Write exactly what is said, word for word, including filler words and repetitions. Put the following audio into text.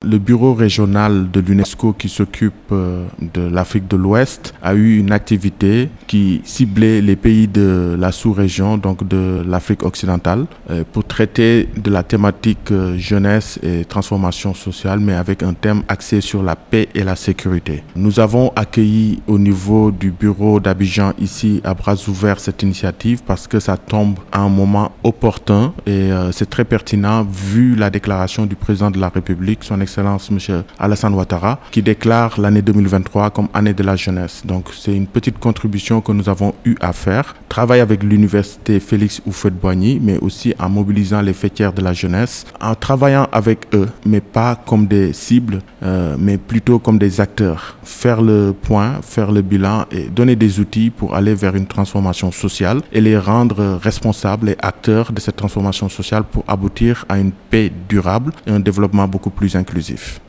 le bureau régional de l'UNESCO qui s'occupe euh, de l'Afrique de l'Ouest a eu une activité qui ciblait les pays de la sous-région, donc de l'Afrique occidentale, euh, pour traiter de la thématique euh, jeunesse et transformation sociale, mais avec un thème axé sur la paix et la sécurité. Nous avons accueilli au niveau du bureau d'Abidjan ici à bras ouverts cette initiative parce que ça tombe à un moment opportun et euh, c'est très pertinent vu la déclaration du président de la République, son Excellence M. Alassane Ouattara, qui déclare l'année deux mille vingt-trois comme année de la jeunesse. Donc c'est une petite contribution que nous avons eu à faire. Travailler avec l'université Félix Houphouët-Boigny, mais aussi en mobilisant les fêtières de la jeunesse, en travaillant avec eux, mais pas comme des cibles, euh, mais plutôt comme des acteurs. Faire le point, faire le bilan et donner des outils pour aller vers une transformation sociale et les rendre responsables et acteurs de cette transformation sociale pour aboutir à une paix durable et un développement beaucoup plus inclusif.